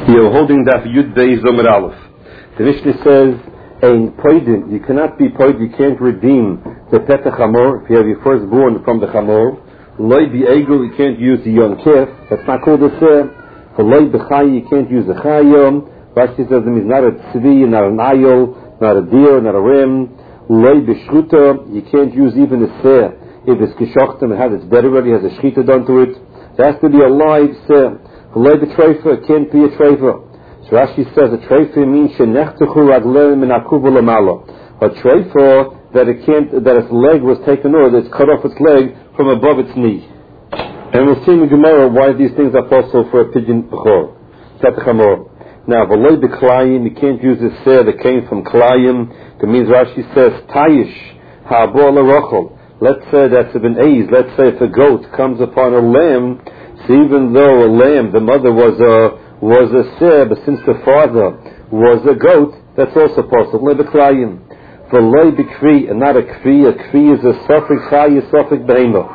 You're holding Daf Yud Beis Omer Aleph. The Mishnah says, "Ein poidin, you cannot be poid, you can't redeem the petach hamor if you have your firstborn from the hamor. Loi bi'egel, you can't use the young calf. That's not called a seh. For loi b'chay, you can't use a chayim. Rashi says it means not a tzvi, not an ayol, not a deer, not a ram. Loi b'shchuta, you can't use even a seh. If it's kishochtem, it has its dead already, has a shchita done to it. It has to be a live seh. Loi b'treifa, it can't be a treifa. So Rashi says a treifa means shenechtechu ragleim min akuva lamala. A treifa that its leg was taken or that it's cut off its leg from above its knee. And we'll see in the Gemara why these things are possible for a pigeon b'chor. Petach hamor. Now, v'loi b'klayim, you can't use this seh that came from klayim. That means Rashi says tayish ha'abo l'rochel. Let's say that's an aiz. Let's say if a goat comes upon a lamb. So even though a lamb, the mother was a seh, but since the father was a goat, that's also possible. Lebeklayim. For loy b'kri, and not a kri is a suffix chay, a suffix behema.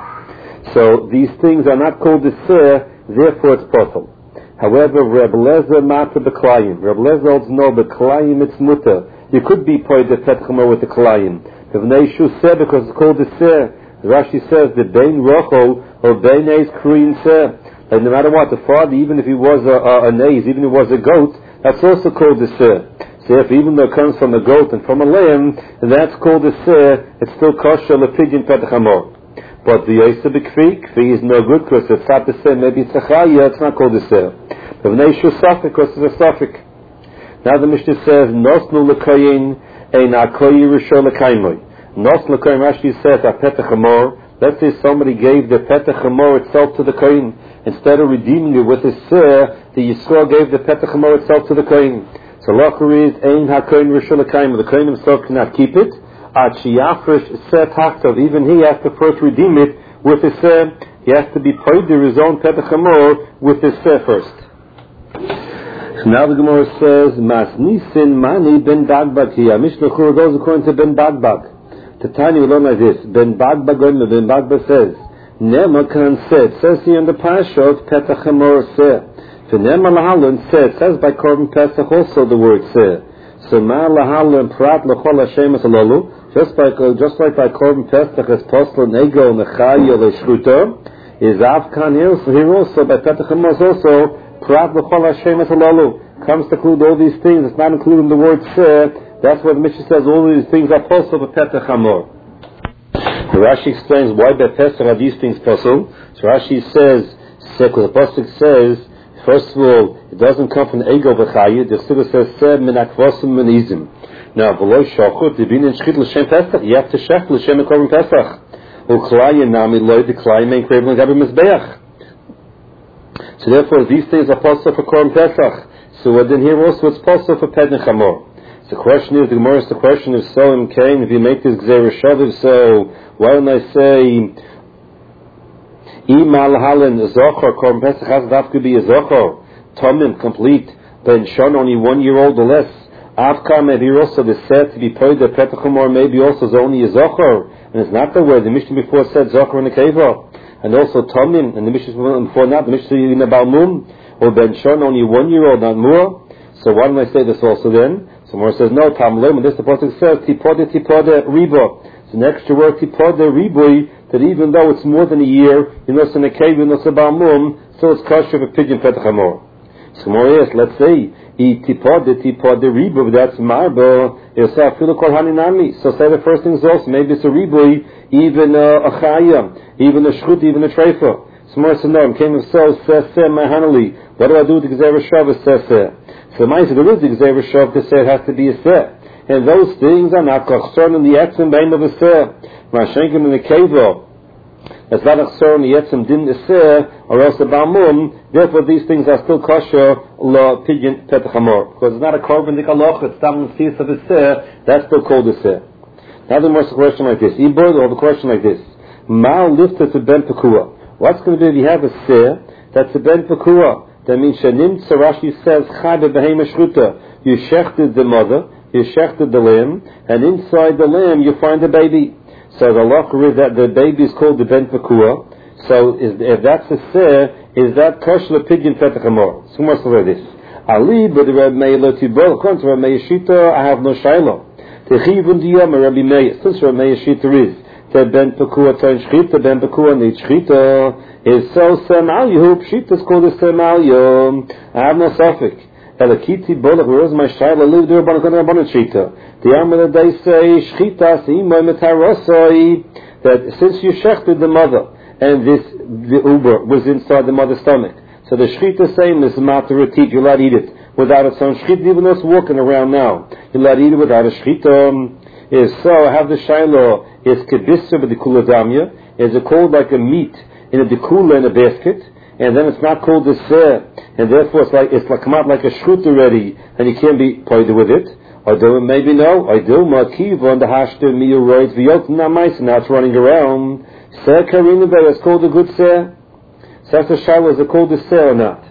So these things are not called a seh, therefore it's possible. However, Reb Lezer mata b'klayim. Reb Lezer holds no b'klayim it's mutter. You could be poed the petchama with the klayim. V'vnei shu seh, because it's called a seh. Rashi says the bein rochol or bein eis kruin seh. And no matter what, the father, even if he was an aiz, even if he was a goat, that's also called a seh. So if even though it comes from a goat and from a lamb, that's called a seh, it's still kosher lepidyon petach hamor. But the yosef b'kfi is no good because it's not the seh, maybe it's a chaya, it's not called a seh. But v'nei shu safek, because it's a safek. Now the Mishnah says, nosnu l'koyin ein akoyi rishon l'kaimoy. Nos l'koyin, Rashi says, a petach hamor. Let's say somebody gave the petach hamor itself to the koyin. Instead of redeeming it with a seh, the Yisrael gave the petach hamor itself to the kohen. So lacher is ein hakohen rishon l'kaim. The kohen himself cannot keep it. Ad sheyafresh seh tachtov. Even he has to first redeem it with a seh. He has to be paid his own petach hamor with his seh first. So now the Gemara says, Mas nisin mani ben bagbag here. Mishnah Chura goes according to ben bagbag. The Tanya will learn like this. Ben bagbag says, Nema kan said, says here in the Parashot, Petach Hamor seh. V'nema lahalan said, says by Korban Pesach also the word seh. So ma lahalan prat l'chol Hashem esalalu, just like by Korban Pesach is posel nego nechaya le'shchuta, is avkan here also by Petach Hamor also prat l'chol Hashem esalalu. Comes to include all these things. It's not including the word seh. That's what the Mishnah says. All these things are posel by Petach Hamor. Rashi explains why by Pesach are these things possible. So Rashi says, because the Pasuk says, first of all, it doesn't come from ego v'chayu. The Siddur says, "Seh min akvosim min izim." Now, v'lo shachut dibin in shchit l'shem Pesach. You have to shech l'shem korban Pesach. U'klayin nami loy d'klayin mein kreven l'gabi mizbeach. So therefore, these things are possible for korban Pesach. So then here also it's possible for Petach Hamor. The question is, the question is, so in Cain, if you make this Gzeir Shaviv, so why don't I say Imal Halen Zochor, Korban Pesach has to be a Zochor, Tomim, complete, Ben Shon, only 1 year old or less. Avkar, maybe also the set to be paid, the Petach Hamor maybe also is only a Zochor, and it's not the word, the Mishnah before said Zochor in the Keva, and also Tomim, and the Mishnah before not, the Mishnah in the Balmum, or Ben Shon, only 1 year old, not more. So why don't I say this also then? So Mor says, no, Tamlim, and this the Pasuk says, Tipode Riba. It's an extra word, Tipode Ribui, that even though it's more than a year, you know, it's in a cave, you know, it's a Balmum, so it's kosher for pigeon Petach Hamor. So Mor yes, let's say, Tipode Ribu, that's Marbo, it's a Filokol Haninami. So say the first thing is also, maybe it's a Ribui, even a Chaya, even a Shchut, even a Treifa. So Mor says, no, came of so, says, Mahanali. What do I do with the Gzeir Shav, says, so there is the Gzeir Shav to say it has to be a seh. And those things are not chachzor in the etzim bein of a seh. Mashenkim in the kevo. It's not chachzor in the etzim din the seh, or else the balmum. Therefore these things are still kosher la pidyon petach hamor. Because it's not a korban dikaloch, it's not in the seas of a seh, that's still called a seh. Now the more question like this. Ibod, or the question like this. Mal lifted to ben pekua. What's going to be if you have a seh that's a ben pekua? That means Shanim Rashi says Chai be'behema shchuta. You shechted the mother, you shechted the lamb, and inside the lamb you find the baby. So the lacher is that the baby is called the ben pekua. So if that's a seh, is that kosher pigeon petach hamor? So much like this. Ali, but the Rabbi Meir lo tibol. According to Rabbi Meir Shita, I have no shaila. Techivun diyam Rabbi Meir. Since Rabbi Meir Shita is that ben pekua toin shchita, ben pekua nit shchita is so semal yehu. Shchita is called a semal yom. I have no suffix. Elakiti bolach. Where is my shaila? Live there, but I'm going to shchita. The Amar they say shchita seimoy metarosoi, that since you shechted the mother and the uber was inside the mother's stomach, so the shchita same is mataratit. You're allowed to eat it without its own shchita, even though it's walking around now. You're allowed to eat it without a shchita. Is so I have the shaila is kedisser with the kula damya. Is it called like a meat in a dekula in a basket, and then it's not called dessert, and therefore it's like come out like a shchut already, and you can't be pointed with it. I do maybe no. I do makiva on the hashter miyu roids v'yot namais. Now it's running around. Ser karina there is called a good ser. So that's the shaila. Is it called a ser or not?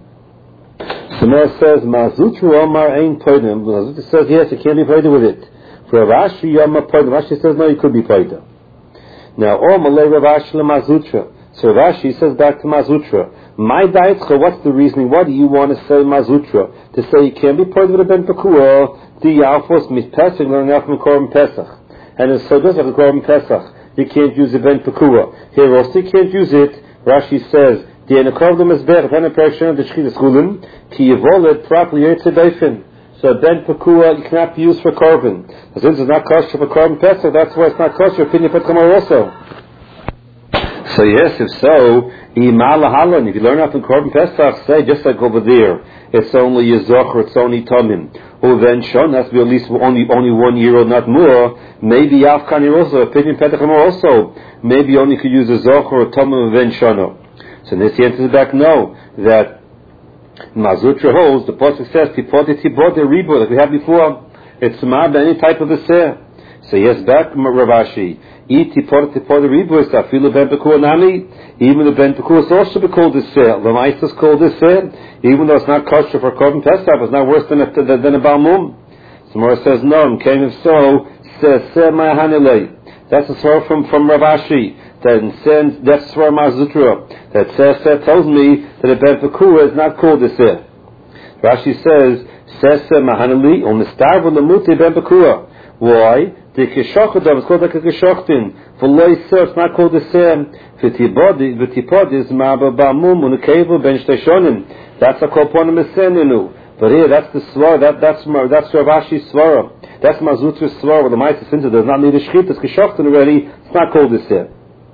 Samar says Mazutru Omar ain't poidim. Mazutru says yes, you can't be pointed with it. For Rashi Yama poidim. Rashi says no, you could be poidim. Now Omalei Rashi leMazutra. So Rashi says back to Mazutra. My daitcha, what's the reasoning? What do you want to say Mazutra? To say you can't be poidim with a ben pekua. The Alfos mis Pesach learning out from Korban Pesach, and it's so does like a Korban Pesach. You can't use the ben pekua. Here also you can't use it. Rashi says the enakovdom is ber then a person the shchita schooling ki yivolet properly yitzedayfin. So ben pekua you cannot be used for korban. Since it's not kosher for Korban Pesach, that's why it's not kosher. Opinion for Kamar also. So yes, if so, if you learn out from Korban Pesach, say just like over there, it's only Yizoch or it's only Tomim. Or then Shon has to be at least only 1 year old, not more. Maybe Afkan also, opinion Petachim also. Maybe only could use a Zoch or a Tomim of Ben Shono. So this answers back no, that Mazutra holds, the Pasuk says, Tipote Ribo, like we had before. It's Mab, any type of a Seh. So yes, back Ravashi. Even the ben pekua is also be called a seh. The mice is called a seh, even though it's not kosher for Korban Pesach. It's not worse than a balmum. Samara says no. Came if so, seh ma'hanilei. That's a swear from Ravashi. That's swear Mazutra. That seh tells me that a ben pekua is not called a seh. Rashi says seh ma'hanilei on the star of the muti ben pekua. Why? The kishochdam is called like a kishochdin. For loy ser, it's not called a ser. V'tipod is ma'aba ba'mum u'nekevu ben shteshonim. That's a kolponim eseninu. But here, that's the swar. That's Ravashi's swara. That's Mazutra's swara. The Ma'aseh Sinta does not need a shchit. It's kishochdin already. It's not called a ser.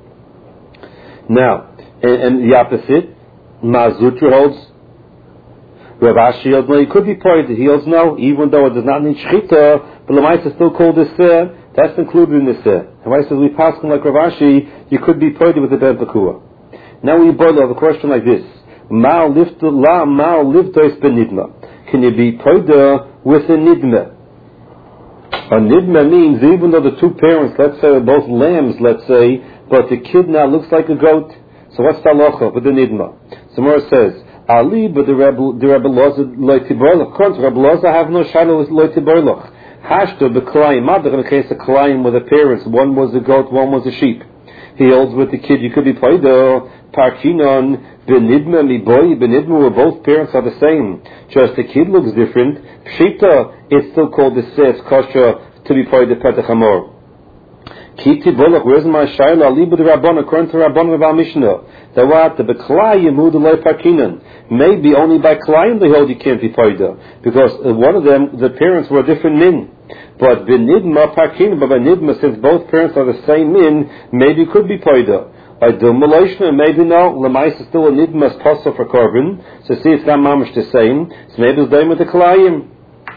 Now, and the opposite, Mazutra holds. Ravashi holds no, he could be pointed. He holds no, even though it does not need shchita. But Lamaisa is still called a seh. That's included in the seh. And why says we pass like Ravashi, you could be pointed with the ben pekua. Now we boil over a question like this: Ma'al livtois benidma. Can you be pointed with a nidma? A nidma means even though the two parents, let's say, are both lambs, let's say, but the kid now looks like a goat. So what's the halacha with the nidma? Samara says, Ali, but the Rebbe Loza loitiborloch. According to Rebbe Loza, I have no shadow with loitiborloch. Hashto b'klayim, not in the case of klayim with the parents. One was a goat, one was a sheep. He holds with the kid. You could be paido parkinon benidma miboy benidma, where both parents are the same. Just the kid looks different. Pshita, it's still called the ses kosher to be paido petach hamor. Kiti bolach, where's my shaila? Ali b'd Rabbon, according to Rabbon of our Mishnah. That what the beklayim who the loy parkinon. Maybe only by klayim they hold you can't be paido, because one of them, the parents were a different min. But benidma parkinon, but by nidma, since both parents are the same min, maybe it could be paido. I do malashna, maybe no. Lamais is still a nidma as possible for korban. So see, it's not mamish the same. So maybe it's done with the klayim.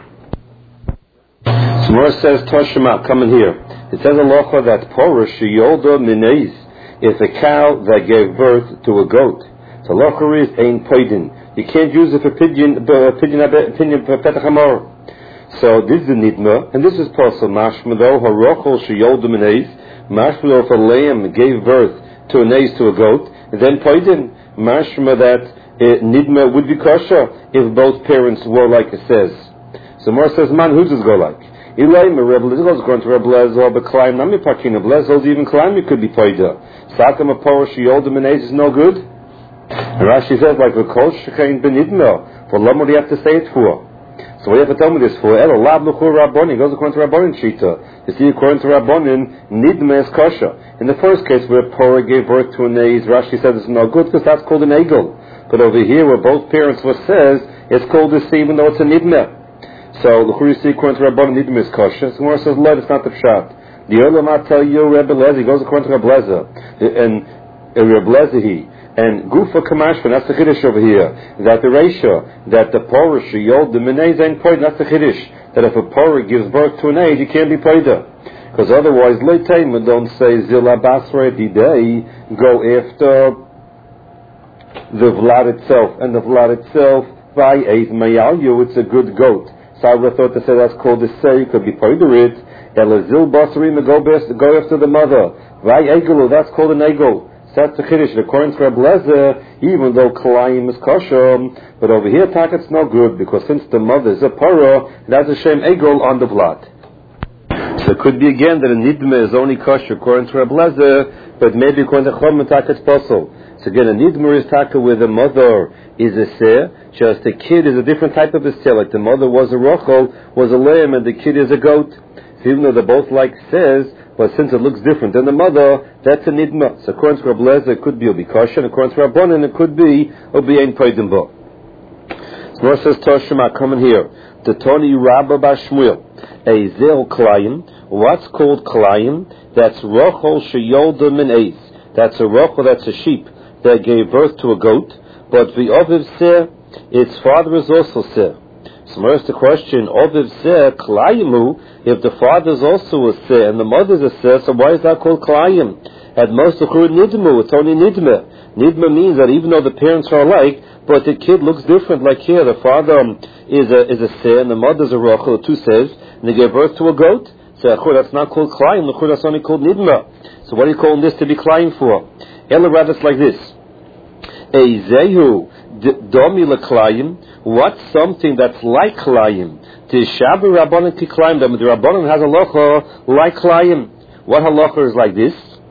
Samara says Toshima, come in here. It says halacha that Porush Yolda Mineis is a cow that gave birth to a goat. So halacha is ein poidin. You can't use it for pigeon for petach hamor. So this is the nidma, and this is possible. Mashmado harochol sheyolda Mineis. Mashmado if a lamb gave birth to a neis to a goat, and then poidin. Mashma that nidma would be kosher if both parents were like it says. So Mar says, man, who does it go like? Elaim, Rebbe Lezer, going to Rebbe Lezer, but climb Nami Parkina. Lezer, even climb, it could be Paida. Sakam a Porish, Yolda Menez is no good. And Rashi says, like the Kol Shechain Benidma, For what do you have to say it for? So what do you have to tell me this for? Elo lab l'chur rabbonin. It goes according to Rabbonin Shita. You see, according to Rabbonin, nidme is kosher. In the first case, where Torah gave birth to an Eiz, Rashi says it's no good because that's called an egel. But over here, where both parents were says, it's called a seed, even though it's a nidme. So l'chur you see, according to Rabbonin, nidme is kosher. So Gemara says, Lord, it's not the pshat. The ulama tell you, Rebbe Lezer, he goes according to Rebbe Lezer, and Rebbe Lezer and Gufa Kamashvan, that's the Chiddush over here, that the ratio, that the Porah Sheyol, the Menez ain't Poida, that's the Chiddush, that if a Porah gives birth to an age, you can't be Poida. Because otherwise, Leitayim, don't say Zila Basra Didei, go after the Vlad itself, and the Vlad itself, by Eiz Mayalyu, it's a good goat. So I would have thought to say that's called the say, could be Poida it. Elazil Basrim, go after the mother. Vai Egelu, that's called an Egel. So that's the Chiddush. According to Reb Lezer, even though Kalayim is kosher, but over here, it's no good, because since the mother is a Parah, it has a Shem Egel on the Vlad. So it could be again that a Nidme is only kosher according to Reb Lezer, but maybe according to Chom it's possible. So again, a Nidme is taka where the mother is a Seh, just the kid is a different type of a Seh, like the mother was a Rochel, was a lamb, and the kid is a goat. So even though they're both like says, but since it looks different than the mother, that's a nidma. So according to Reb Lezer, it could be Obi Kosher, and according to Rabbonin, it could be Obi Ein Poidim Bo. So Mor says Toshima, coming here. The Toni Rabba Bar Shmuel, a Zel Klayim. What's called Klayim? That's Rochel Sheyolda Min Eiz. That's a Rochel, that's a sheep that gave birth to a goat. But the Oviv Seh, its father is also Seh. So where's the question, Oviv Seh, Klayimu, if the father is also a Seh and the mother is a Seh, so why is that called Klayim? At most of Nidmu, it's only Nidme. Nidme means that even though the parents are alike, but the kid looks different, like here, the father is a Seh and the mother is a Rochel, two Sehs, and they gave birth to a goat. So that's not called Klayim, that's only called Nidme. So what are you calling this to be Klayim for? Ella rather it's like this. A Zehu, Domi L'Klayim, what's something that's like Klayim? Tishabu Rabbanan Ki Klayim, the Rabbanan has a halacha like Klayim. What halacha is like this?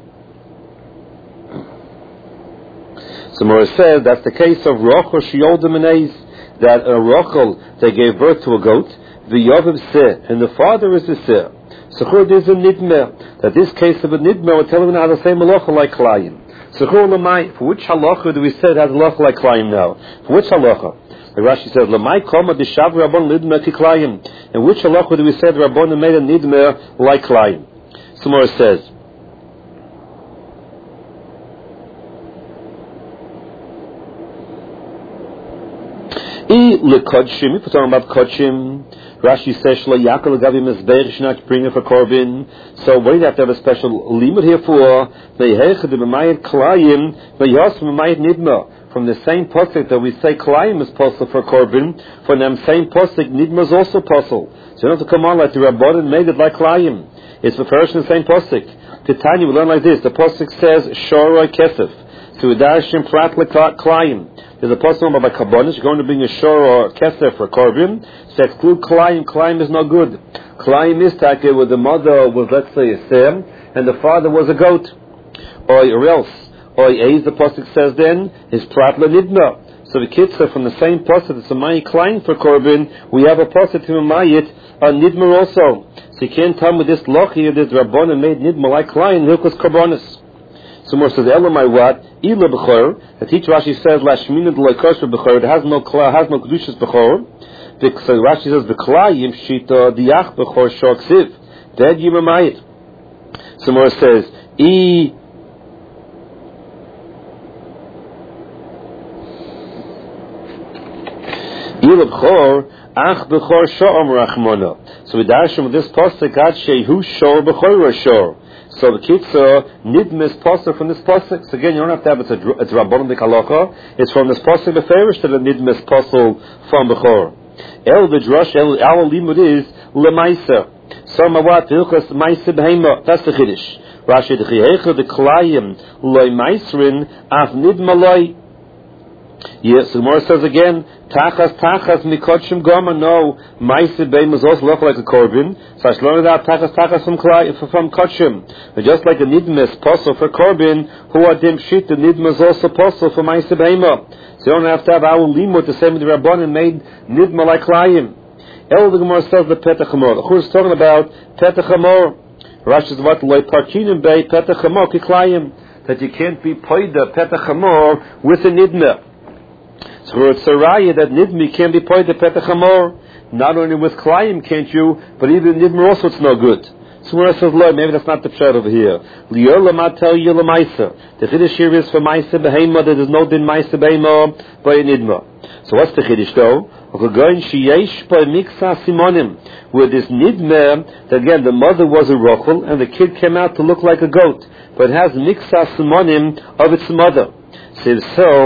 So Mora says that's the case of Rochel Sheyolda Menez, that a Rochel, they gave birth to a goat, the Yoviv Seh, and the father is a Seh. So there's a Nidmeh, that this case of a Nidmeh, we're telling you now the same halacha like Klayim. So for which halacha do we say it has halacha like Klayim now? For which halacha? The Rashi says, Lamai koma d'shav Rabban nidmeh ki Klayim. In which halacha do we say the Rabban made a nidmeh like Klayim? Some more says, I lekodshim, we put on about kodshim. Rashi says, Shlo yakal gavi mezbeir, she's not bringing for korban. So what do you have to have a special limit here for? Ve'hechad b'mayit Klayim, ve'yos b'mayit nidmeh. From the same pasuk that we say Klayim is possible for korban, from the same pasuk nidmeh is also possible. So you don't have to come on like the Rabbanan made it like Klayim. It's referred in the same pasuk. Titania, we learn like this. The pasuk says Shoroi Kesef. So we dash in prat Klayim. There's a pasuk about Kabbalah. You're going to bring a shor or Kesef for korban. So exclude Klayim. Klayim is no good. Klayim is take where the mother was, let's say, a Sem, and the father was a goat. Or else, Eiz, the pasuk says then, is prat Nidma. So the kids are from the same pasuk, it's a Mayi Klayim for korban. We have a pasuk to Mayit, a Nidma also. So you can't tell me this loch here, this Rabbanan made Nidma like Klayim, Hilkos Karbonis. So more says, Elamai what? Ila B'chor. The teacher Rashi says, Lashmina D'Loikosher B'chor. It has no Kedushas B'chor. So Rashi says, B'Klayim Shita Diach B'chor Shoksiv. Dead Yimamayit. So more says, Ila B'chor Ach B'chor Sha'am Rachmona. So we dash from this pasuk, God Shehu Shor B'chor Shor. So the kitzah nidmeh is pasuk from this pasuk. So again, you don't have to have it's Rabbanan Halacha. It's from this pasuk the farish that the nidmeh is pasuk from Bechor. El v'drash our limud is lemaisa. So mawat hilchas maisa behema. That's the chiddush. Rashi the Klayim loy maisrin af nidmeh loy. Yes, the Gemara says again, tachas mikotshim goma. No, ma'aseh beim is also look like a korban. So I should learn that tachas from kotshim. But just like a nidma is possible for korban, who adim shit, the nidma is also possible for ma'aseh beima. So you don't have to have our limud to say the Rabbanan made nidma like klayim. El the Gemara says the petach hamor. Who is talking about petach hamor? Rashi is what loy parchinim bei petach hamor kiklayim, that you can't be poida petach hamor with a nidma. So it's a raya that nidmi can't be poida petach hamor. Not only with klayim can't you, but even nidma also it's no good. So when I says Lord, maybe that's not the pshat over here. Lior lama tell you lamaisa. The chiddush here is for maisa behema. There is no din maisa behema by a nidma. So what's the chiddush though? Where this nidma, again the mother was a rochel and the kid came out to look like a goat, but it has miksa simonim of its mother. So,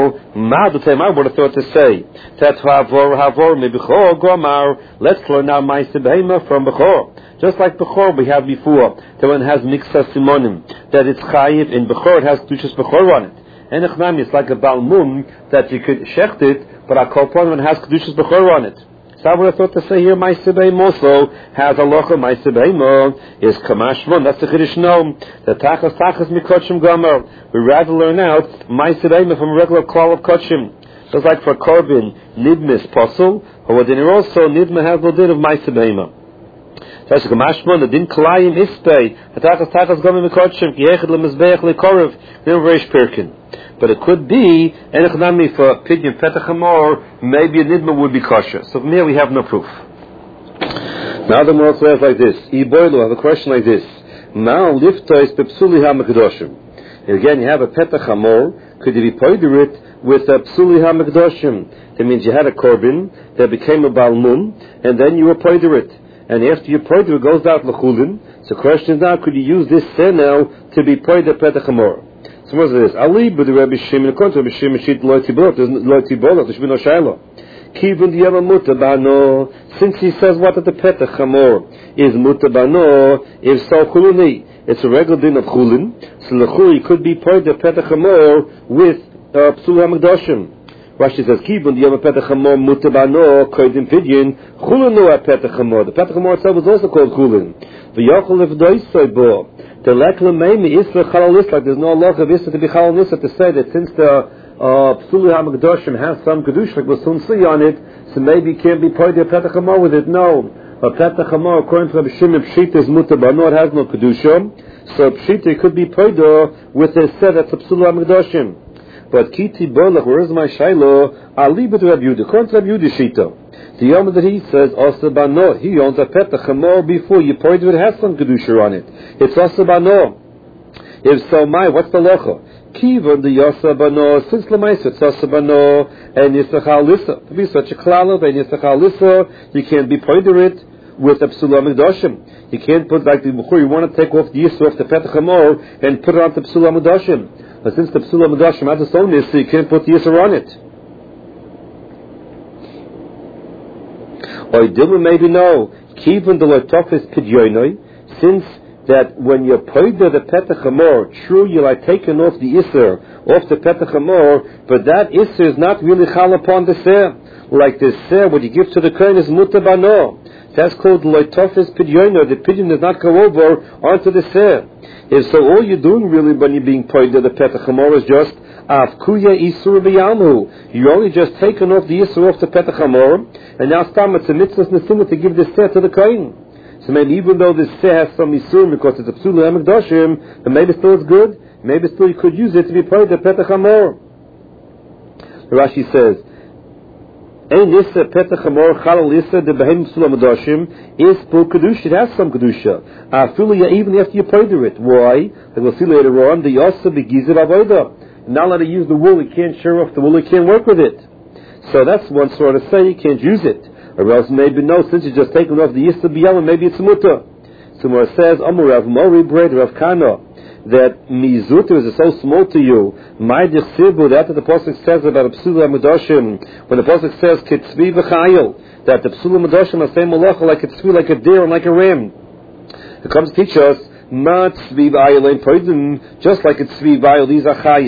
I would have thought to say that havor me bechor gomar. Let's learn now ma'aseh behema from bechor. Just like bechor we have before, that one has miksa simonim, that it's chayiv. In bechor it has kedushas bechor on it. And echnami, it's like a balmum that you could shecht it, but a kolpon one has kedushas bechor on it. So I would have thought to say here ma'aseh behema also has halacha ma'aseh behema is kamashmon. That's the chiddush no. The tachas mikotshim gomer. We rather learn out ma'aseh behema from a regular klal of kotshim. Just like for korban, nidma is possible, or then also nidma has the din of ma'aseh behema. That's kamashmon. The din klayim ispei. The tachas gomer mikotshim ki echad lemizbeach lekorev. Reish pirkin. But it could be, enechnami for pidyon petach hamor, maybe a nidma would be kosher. So from here we have no proof. Now the Gemara says like this. Iboilu, I have a question like this. Now liftois bepsuli ha-mekdoshim. Again, you have a petach hamor. Could you be poider it with a psuli ha-mekdoshim? That means you had a korban that became a balmum, and then you were poider it. And after you poider it, goes out l'chulin. So the question is now, could you use this now to be poider petach hamor? So what is this? Ali, but the Rabbi Shimon, according to Rabbi Shimon, shit lo tibolot, there's lo tibolot, there should be no shaylo. Kivun diyama mutabano, since he says what at the petach hamor is mutabano, if so chuluni, it's a regular din of chulin, so l'chul, could be part of petach hamor with psul ha-mekdoshim. Rashi says, Kivun diyama petach hamor mutabano, koidim pidyon, chulunu at petach hamor. The petach hamor itself is also called chulin. V'yochel if doisoi bo. The lekla meimi isra chalalis, like there's no law of isra to be chalalis, to say that since the psuli ha-mekdoshim has some kedush, like with some sli on it, so maybe it can't be part of petach hamor with it. No. A petach hamor, according to Rabbi Shimon, pshita is mutabano, it has no kedusha, so pshita could be part with a set that's a psuli ha-mekdoshim. But kiti bolach, where is my shailo? Ali b'tu Rabbi Yehuda, according to Rabbi Yehuda shita. The yom that he says, Osabano, he owns a petach hamor before you point it has some kedusha on it. It's Osabano. If so, what's the locha? Kivon the Yosabano, since Lamaisa, it's Osabano, and Yisachal Lissa. To be such a klalav, and Yisachal Lissa, you can't be pointed it with a psula mikdoshim. You can't put like the before you want to take off the yisra off the petach hamor and put it on the psula mikdoshim. But since the psula mikdoshim has its own yisra, you can't put the yisra on it. Or maybe no. Kivon the lotofis pidyoinoi, since that when you're poida the petach hamor, true you're like taking off the iser off the petach hamor, but that iser is not really chal upon the ser. Like the ser, what you give to the kohen is mutabano. That's called lotofis pidyoinoi. The pidyon does not go over onto the ser. If so, all you're doing really when you're being poida the petach hamor is just Afkuya Isur B'Yamhu. You're only just taken off the Isur off the Petach Hamor, and now Stam it's a mitzvah Nesina to give this Seh to the Kohen. So maybe even though this Seh has some Isur because it's a Psula HaMekdoshim, then maybe still it's good, maybe still you could use it to be part of the Petach Hamor. Rashi says, Ein Issa Petach Hamor Chalal Issa de Behem Psula HaMekdoshim is Pul Kedusha, it has some Kedusha. Afilu even after you ponder it. Why? Like we'll see later on, the Yosa Begizir Avodah. Not allowed to use the wool, you can't shear off the wool, you can't work with it. So that's one sort of say, you can't use it. Or else maybe no, since you're just taking off the Yisra B'Yama, maybe it's Muta. So where it says, Amurav Mori Bread Rav Kana, that Mizuta is so small to you, my Desibu, that the Pasuk says about a Psula Medoshim, when the Pasuk says, Kitzvi V'Chayil, that the Psula Medoshim are saying Malacha like a tzvi, like a deer, and like a ram. It comes to teach us, not tzvi v'ayil poison, just like it's tzvi v'ayil, these are chayis.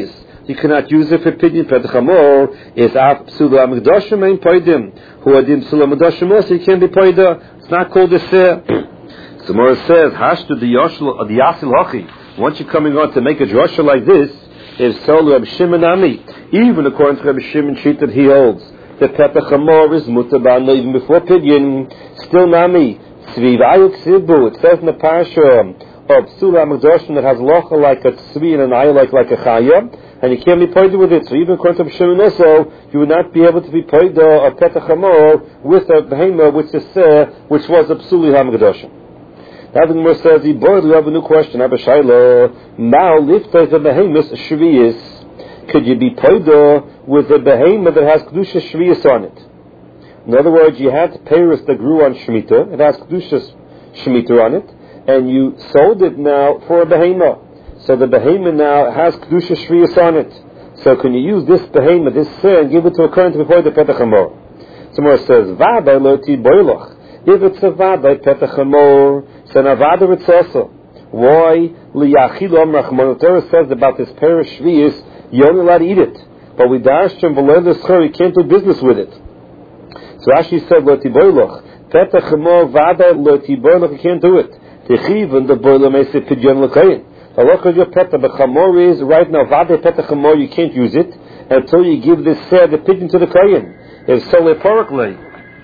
you cannot use it for pidyon. Petach Hamor is af psula amigdashim ein poidim. Who adim psula amigdashim also, you can't be poida. It's not called a seh. So Mora says, hashtu the yasil hachi. Once you're coming on to make a drasha like this, is solu Reb Shimon Ami. Even according to Reb Shimon sheet that he holds, the Petach Hamor is mutabah even before pidyon. Still Nami. Tzvi v'ayuk sibu. It says in the parasha of Psula Amagdoshim that has locha like a tzvi and an ayuk like a chaya, and you can't be poida with it. So even according to Reb Shimon also, you would not be able to be poida of Petach Hamor with a behema which is which was a Psula Amagdoshim. Now the Gemara says, we have a new question. Abba Shaila, now lifta the behemoth shviyis. Could you be poida with a behemoth that has kedusha shviyis on it? In other words, you had peiros that grew on shemitah. It has kedusha shemitah on it, and you sold it now for a behemoth. So the behemoth now has kedusha shviyis on it. So can you use this behemoth, this and give it to a current before the Petach Hamor? So Gemara says, v'aday lo ti boilach. If it's a v'aday Petach Hamor, so navada it's also. Why? Liyachilom Rachman. The Torah says about this peiros shviyis, you're only allowed to eat it. But we dashed him below the schar, you can't do business with it. So Rashi said, lo ti boilach. Petach Hamor v'aday lo ti boilach, you can't do it. Techiv the boiler may say pidyon l'kayin. The loch of your petach, but chamor is right now vade petach chamor. You can't use it until you give this the pidyon to the kayin. It's solely porically.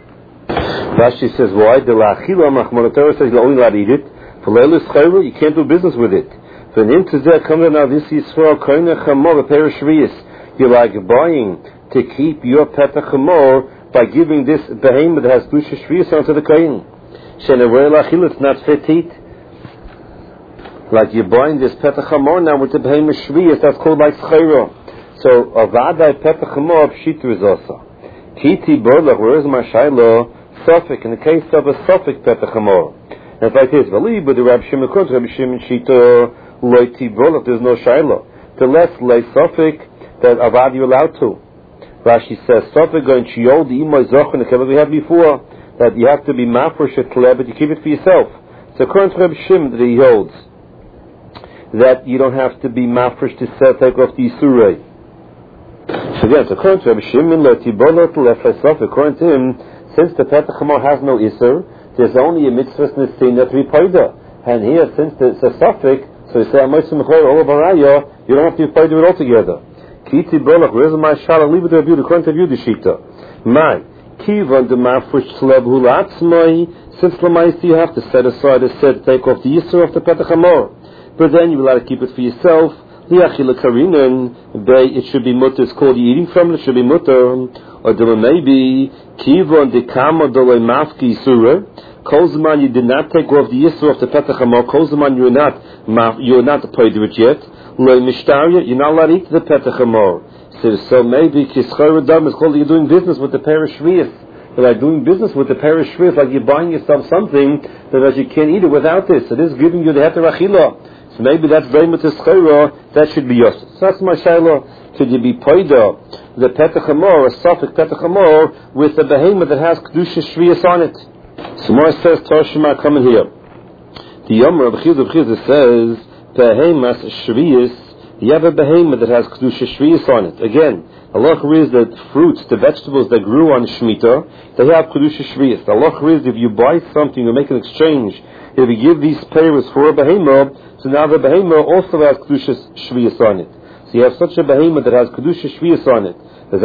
Rashi says, why? The lachila machmor. The Torah says you're only allowed to eat it. For leilis chayru, you can't do business with it. For an intezeh comes now this yisrael kayin chamor a peiros shviyis. You're like buying to keep your petach chamor by giving this behemoth that has kedusha shviyis onto the kayin. Shenevei lachila, it's not fit to eat. Like you're buying this Petach Hamor now with the behemoth shviyas, that's called like schayro. So avadai Petach Hamor pshita is also. Kiti borlach, where is my shaylo? Suffolk, in the case of a Suffolk Petach Hamor. And it's like this, v'li, but the Reb Shimon comes, Reb Shimon shita loiti borlach, there's no shaylo. The less lay Suffolk that avad you're allowed to. Rashi says, Suffolk going chiol the imoy zochen, the we had before, that you have to be mafresh at tleh, but you keep it for yourself. So according to Reb Shimon that he holds, that you don't have to be mafresh to take off the Yisurei. So again, so according to Rabbi Shimon, according to him, since the Petach Hamor has no Isur, there's only a mitzvah nesin that we paida. And here, since it's a suffix, so you say, all baraya, you don't have to be paida it altogether. Kiti bolach, where's my shala? Leave it to Rabbi Yehuda, according to Rabbi Yehuda Shita. My, kivan de mafresh tleb hulatzmai, since l'maisi you have to set aside a set to take off the Isur of the Petach Hamor. But then you're allowed to keep it for yourself. It should be mutter. It's called eating from it. It should be mutter. Or maybe kivon de kama dolay mafki surah. Kolzman, you did not take off the yisur of the Petach Hamor. Kolzman, you're not paid to it yet. Loy mishtaria, you're not allowed to eat the Petach Hamor. So maybe kischar adam is called you're doing business with the peiros shviyis. Like doing business with the peiros shviyis, like you're buying yourself something that you can't eat it without this. It is giving you the heter achila. So maybe that's very much a schayra, that should be yours. So that's my shayla. Should you be poida, the Petach Hamor, a suffix Petach Hamor, with a behemoth that has kedusha shviyas on it? So more says, Toshima, coming here. The Yomer of Chizah says, behemoth shviyas, you have a behemoth that has kedusha shviyas on it. Again, Allah is that fruits, the vegetables that grew on Shemitah, they have kedusha shviyas. Allah is if you buy something, you make an exchange, if you give these peiros for a behemoth, so now the behemoth also has kedusha shviyas on it. So you have such a behemoth that has kedusha shviyas on it.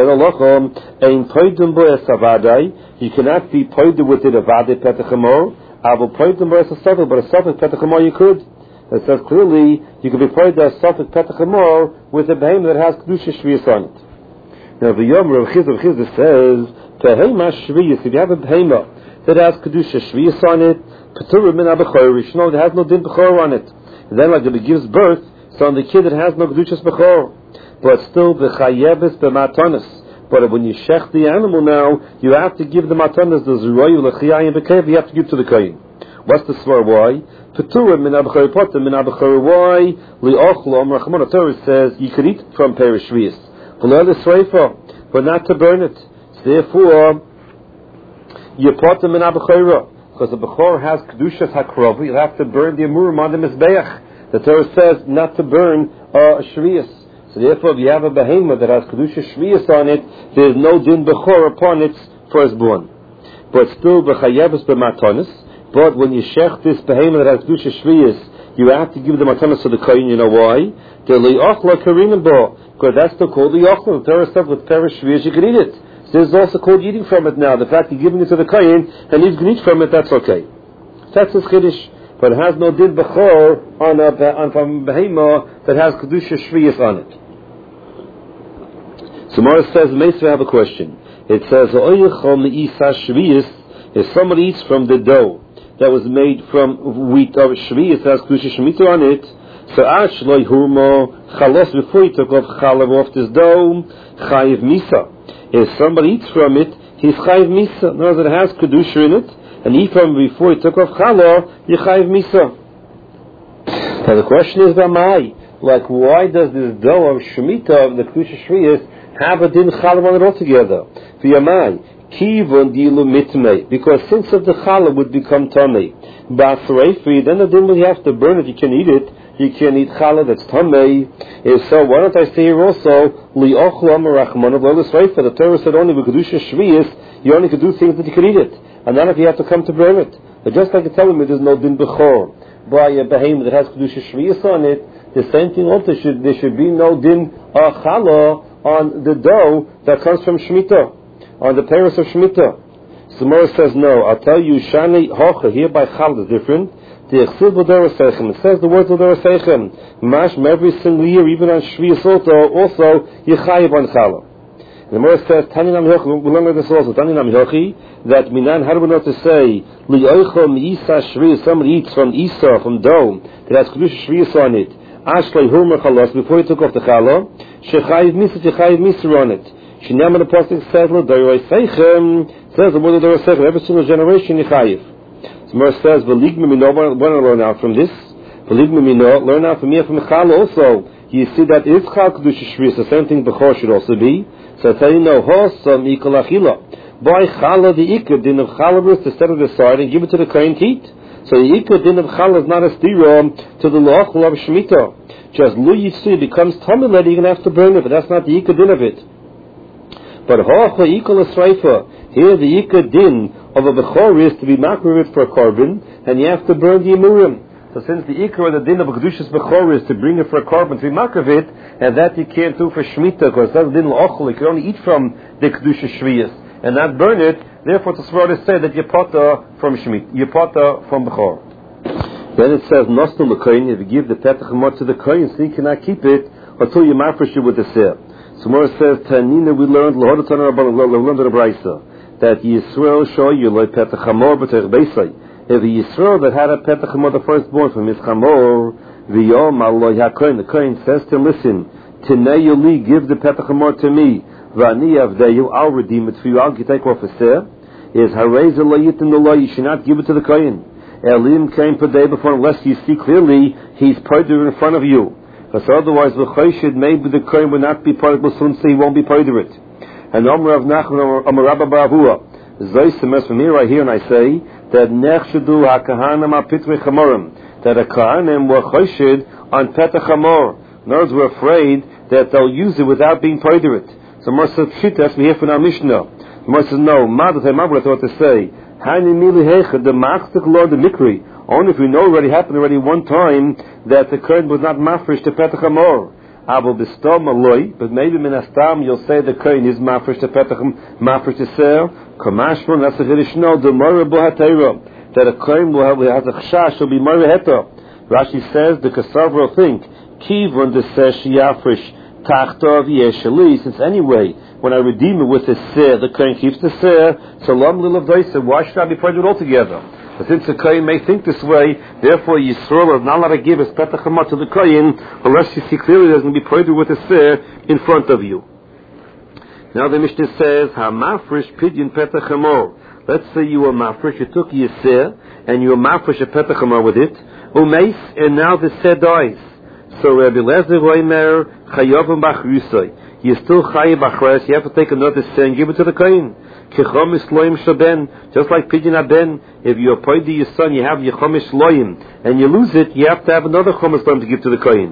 You cannot be poided with it a vade Petach Hamor. But a suffix Petach Hamor you could. It says clearly you could be poided a suffix Petach Hamor with a behemoth that has kedusha shviyas on it. Now the Yomer of Chizah says, behemoth shviyas, if you have a behemoth that has kedusha shviyas on it, Peturim min abechorish, no, it has no din bechor on it. And then, like if it gives birth, so on the kid it has no kedushas bechor, but still the chayebes b'matanas. But when you shech the animal now, you have to give the matanas the zeroyu lechiyayim b'kev. You have to give to the kayin. What's the svar? Why? Peturim min abechori potem min abechori. Why? Li'ochlom rachmon. The Torah says you could eat from peiros shviyas, but not to burn it. So therefore, you potem min abechori. Because the Bechor has Kedushas HaKrova, you'll have to burn the Amurim on the Mizbeach. The Torah says not to burn Shviyas. So therefore, if you have a behemoth that has kedusha shviyas on it, there is no din bechor upon its firstborn. But still, b'chayevus b'matanis. But when you shech this behemoth that has kedusha shviyas, you have to give the matanis to the kohen. You know why? Because that's still called the yochel. The Torah stuff with perish shviyas, you can eat it. So this is also called eating from it now. The fact you're giving it to the kohen and he's going to eat from it, that's okay. That's his chiddush. But it has no din bechor on from behemoth that has kedusha shviyas on it. So Mara says, Meisva have a question. It says, if somebody eats from the dough that was made from wheat of shviyas that has kedusha shemitah on it, so ashloi hurmo chalos before he took off chalav off this dough, chayiv misa. If somebody eats from it, he's chayiv misa. In other words, it has kedusha in it, and eat from it before he took off chalav, you chayiv misa. Now the question is, like, why does this dough of shemitah of the kedusha shviyas have a din chalav on it altogether? V'yamai kivon dilu mitmei, because since of the chalav would become tamei, ba'asreifi, then the din will have to burn it. You can eat it. You can eat chalav that's tamei. If so, why don't I say here also li'ochlam rachman of l'sreifa? The Torah said only with kedusha shviyas you only could do things that you could eat it, and not if you have to come to burn it. But just like you're telling me, there's no din bechor by a behemoth that has kedusha shviyas on it. The same thing also there should be no din challah on the dough that comes from Shemitah, on the parents of Shemitah. So Mora says, no, I'll tell you, Shani Hocha, here by Chal is different. The Echsil B'Dor Seichem, it says the words of Dor Seichem, Mash, every single year, even on Shviyas also, Yechayiv on Chala. And the Mora says, Taninam Yochi, we learn this also, Taninam Yochi, that Minan, how do we know to say, Li'oicho Mi'isa Shviyas, somebody eats from Isa, from dough, that has Kedusha Shviyas on it, Ashlei Homer Chalos, before he took off the Chala, Shechayiv Misa on it. Shinam the Pasuk says, L'Dorei Seichem, says the word of L'Dorei Seichem, every single generation Yechayiv. So Mer says, V'ligma Mino, I want to learn out from this. V'ligma Mino, learn out from here from Chala also. You see that if Chal Kedusha Shviyas, the same thing Bechor should also be. So I tell you, no, Hosam Ikal Achila. By Chala, the Ikar din of Chala is to set it aside and give it to the Kohen to eat. So the Ikar din of Chala is not a stira to the L'Ochel of Shemitah. Just Lu Yitzi becomes Tamil, you're going to have to burn it, but that's not the Ikar din of it. But Hocha Ikal Esreifa, here the Ikar din of a Bechor is to be makriv for a korban, and you have to burn the Imurim. So since the Ikar of the din of a Kedushas Bechor is to bring it for a korban, to be makriv it, and that you can't do for Shemitah, because that's the din L'Ochel, you can only eat from the Kedushas Shviyas, and not burn it. Therefore, the Sforah say that you potter from Shemitah, you potter from Bechor. Then it says, Nostal L'Koyin, if you give the Petach Hamor to the Koyin, so you cannot keep it until you mafresh it with the Seh. So Mora says, Tanina, we learned, we learned in the Braisa, that Yisrael show you like Petach Hamor b'Teich Beisai. If the Yisrael that had a Petach Hamor, the firstborn from his Hamor, V'yom Aloy HaKoyin, the Koyin says to listen, Tinei Yoli, give the Petach Hamor to me, V'ani Avdeyu, I'll redeem it for you, I'll take off a Seh. Is Harez Elayit in the law, you should not give it to the Koyin. Elim came per day before, unless you see clearly he's parted in front of you. Because otherwise, maybe the Kohen will not be part of it, so he won't be part of it. And Omer Rav Nachman, Omer Rabba Baravua, Zoysemes from here I hear and I say that Nechshedu HaKahanim HaPitmei Chamorim, that the Kahanim were Choshed on Petach Hamor. In other words, we're afraid that they'll use it without being part of it. So Mor says, Pshita, we hear from our Mishnah. Mor says, no, Madat HaMabra thought to say, the Machzik Lord the Mikri. Only if we know already happened already one time that the Kohen was not mafresh to Petach Hamor. Abel Bistom Aloy, but maybe Minastam you'll say the Kohen is mafresh to Petach mafresh to Ser. Kamashron, that's a Chiddush no, the Mora Bohatera, that a Kohen will have a Chashash, will be Mora Heta. Rashi says the Kasav will think, Kivon the Ser Shiafresh, Tachtov Yeshali, since anyway, when I redeem it with the Ser, the Kohen keeps the Ser, so Lam Lilav Daisa, why should I be part of it altogether? But since the Kohen may think this way, therefore Yisrael is not allowed to give his Petach Hamor to the Kohen unless you see clearly there's going to be part with a Ser in front of you. Now the Mishnah says, HaMafresh Pidyon Petach Hamor. Let's say you were Mafresh, you took your Ser, and you were Mafresh a Petach Hamor with it, Umeis, and now the Ser dies. So Rabbi Lezer Roimer, Chayovim Bachrusai. You're still Chayav Bachres, you have to take another Ser and give it to the Kohen. Kechomis Loim Shaben, just like Pidyon Aben, if you appoint your son, you have your Chomish Loim, and you lose it, you have to have another Chomish Loim to give to the Kohen.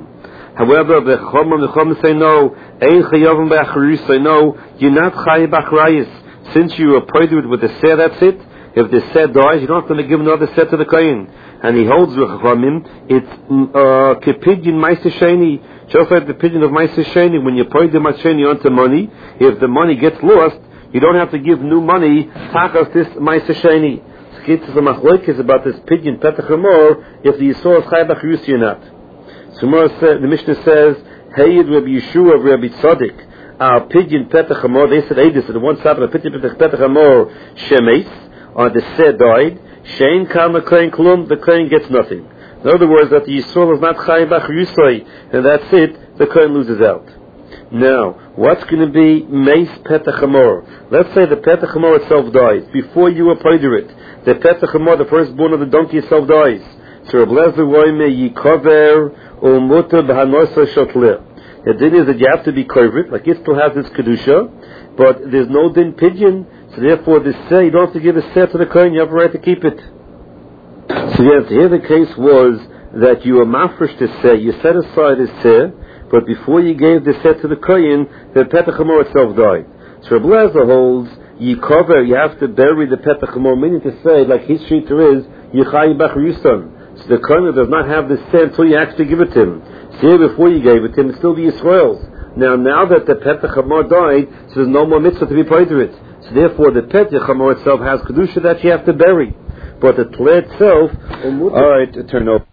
However, the Chacham say no. Ein chayavim b'achrayus say no. You're not chayav b'achrayus. Since you are poided with the seh, that's it. If the seh dies, you don't have to give another seh to the kohen. And he holds the Chachamim. It's kepidyon ma'aser sheni. Just like the pigeon of ma'aser sheni. When you poid the ma'aser sheni onto money, if the money gets lost, you don't have to give new money. Tachas this ma'aser sheni. It's a machlokes about this pigeon petach hamor if the yisor is chayav b'achrayus or not. So the Mishnah says, Hayid Rabbi Yeshua of Rabbi Tzaddik, our pigeon petach hamor. They said Eidus at the one side of the pigeon petach hamor shemes, or the seh died. Shein kam the kohen klum, the kohen gets nothing. In other words, that the yisor is not chayav b'achrayus, and that's it. The kohen loses out. Now, what's going to be meis petach hamor? Let's say the petach hamor itself dies before you appointed it. The petach hamor, the firstborn of the donkey itself, dies. So Reb Lezer roime yikover umuta b'hanosa shotler. The din is that you have to be kovet, like it still has its kedusha, but there's no din pigeon, so therefore this seh, you don't have to give a seh to the kohen, you have a right to keep it. So yes, here the case was that you were mafresh to seh, you set aside a seh, but before you gave the seh to the kohen, the petach hamor itself died. So Reb Lezer holds yikover, you have to bury the petach hamor, meaning to say, like his shita is, yichayim b'achrayus. So the kohen does not have the seh until you actually give it to him. So here before you gave it to him, it's still the Yisrael's. Now that the petach hamor died, so there's no more mitzvah to be paid to it. So therefore the petach hamor itself has kedusha that you have to bury. But the tleh itself, alright, turn over.